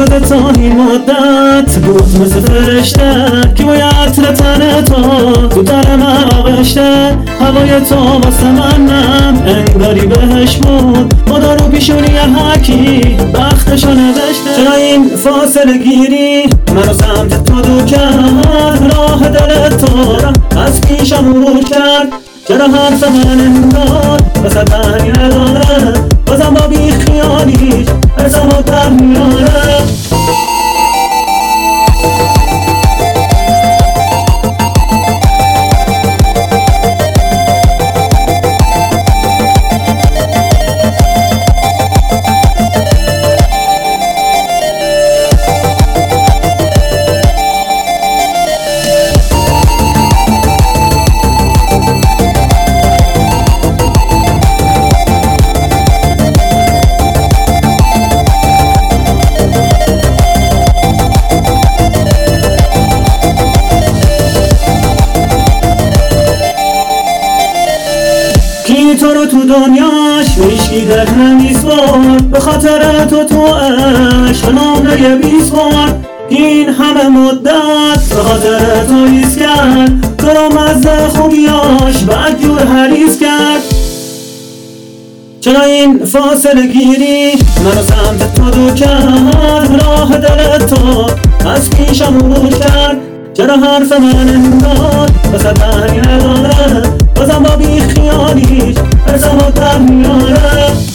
یادت تا این مدت بود مثل فرشته که باید تن تو زودتر من آغشته. هوای تو واسه منم انگاری بهش بود، خدا رو پیشونی هرکی بختشو نوشته. چرا این فاصله گیری منو سمت تو دور کرد؟ راه دل تو از پیشم عبور کرد. چرا حرف من انگار واسه معنی نداره؟ بازم با بی خیالیش ارزمو در میاره. کی تو رو تو دنیاش هیچکی در نمیسپرد، به خاطر تو عشق نامه 20 بار. این همه مدت به خاطر تو ایست کرد، تو رو مزه خوبیاش بدجور حریص کرد. چرا این فاصله گیری منو سمت تو دور کرد؟ راه دل تو از پیشم عبور کرد. چرا حرف من انگار واسه معنی نداره؟ بازم با بی خیالیش ارزمو در میاره.